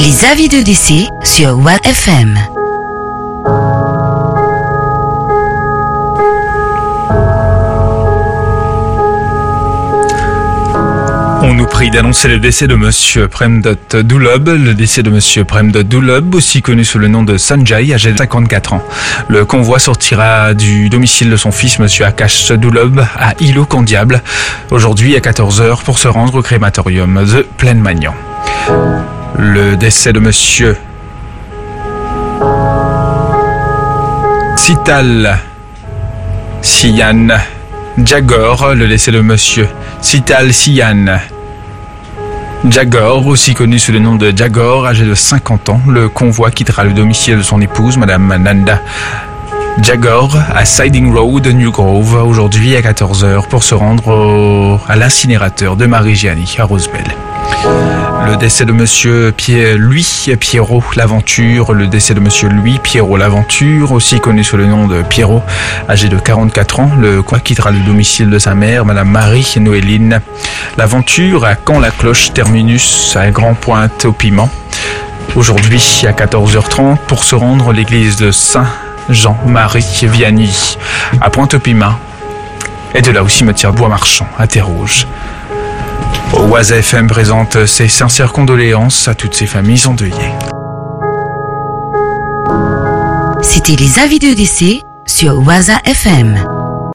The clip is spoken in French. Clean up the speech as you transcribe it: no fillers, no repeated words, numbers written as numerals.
Les avis de décès sur Watt FM. On nous prie d'annoncer le décès de Monsieur Premdot Dulob. Le décès de Monsieur Premdot Dulob, aussi connu sous le nom de Sanjay, âgé de 54 ans. Le convoi sortira du domicile de son fils, Monsieur Akash Dulob, à Îlot-Condiable, aujourd'hui à 14h pour se rendre au crématorium de Plaine-Magnan. Le décès de Monsieur Sital Siyan Jagor, le décès de Monsieur Sital Siyan Jagor, aussi connu sous le nom de Jagor, âgé de 50 ans. Le convoi quittera le domicile de son épouse, Madame Nanda Jagor, à Siding Road, New Grove, aujourd'hui à 14h pour se rendre à l'incinérateur de Marie-Gianni à Rosebel. Le décès de Monsieur Pierrot Laventure, le décès de Monsieur Louis Pierrot Laventure, aussi connu sous le nom de Pierrot, âgé de 44 ans. Le convoi quittera le domicile de sa mère, Madame Marie-Noéline Laventure, à Caen-la-Cloche, terminus à Grand-Pointe au Piment, aujourd'hui à 14h30 pour se rendre à l'église de Saint-Jean-Marie-Vianney à Pointe-au-Piment, et de là au cimetière Bois-Marchand à Terre-Rouge. Waza FM présente ses sincères condoléances à toutes ces familles endeuillées. C'était les avis de décès sur Waza FM.